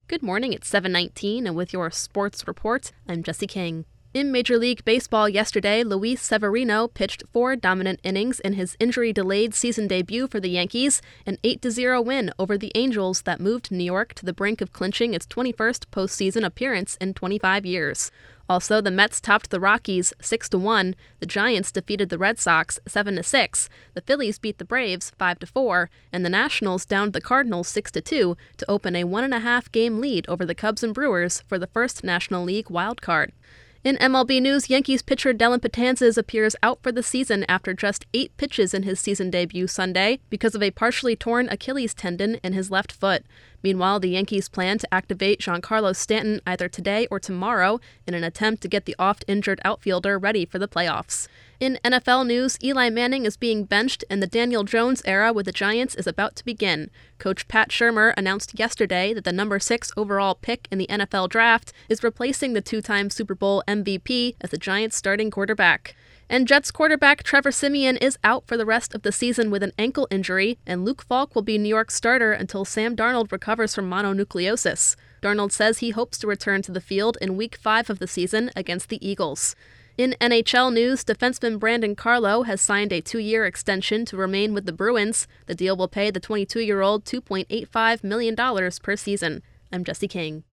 Good morning, it's 7:19, and with your sports report, I'm Jesse King. In Major League Baseball yesterday, Luis Severino pitched 4 dominant innings in his injury-delayed season debut for the Yankees, an 8-0 win over the Angels that moved New York to the brink of clinching its 21st postseason appearance in 25 years. Also, the Mets topped the Rockies 6-1, the Giants defeated the Red Sox 7-6, the Phillies beat the Braves 5-4, and the Nationals downed the Cardinals 6-2 to open a 1.5-game lead over the Cubs and Brewers for the first National League wild card. In MLB news, Yankees pitcher Dellin Betances appears out for the season after just 8 pitches in his season debut Sunday because of a partially torn Achilles tendon in his left foot. Meanwhile, the Yankees plan to activate Giancarlo Stanton either today or tomorrow in an attempt to get the oft-injured outfielder ready for the playoffs. In NFL news, Eli Manning is being benched and the Daniel Jones era with the Giants is about to begin. Coach Pat Shurmur announced yesterday that the number 6 overall pick in the NFL draft is replacing the 2-time Super Bowl MVP as the Giants' starting quarterback. And Jets quarterback Trevor Siemian is out for the rest of the season with an ankle injury, and Luke Falk will be New York's starter until Sam Darnold recovers from mononucleosis. Darnold says he hopes to return to the field in Week 5 of the season against the Eagles. In NHL news, defenseman Brandon Carlo has signed a 2-year extension to remain with the Bruins. The deal will pay the 22-year-old $2.85 million per season. I'm Jesse King.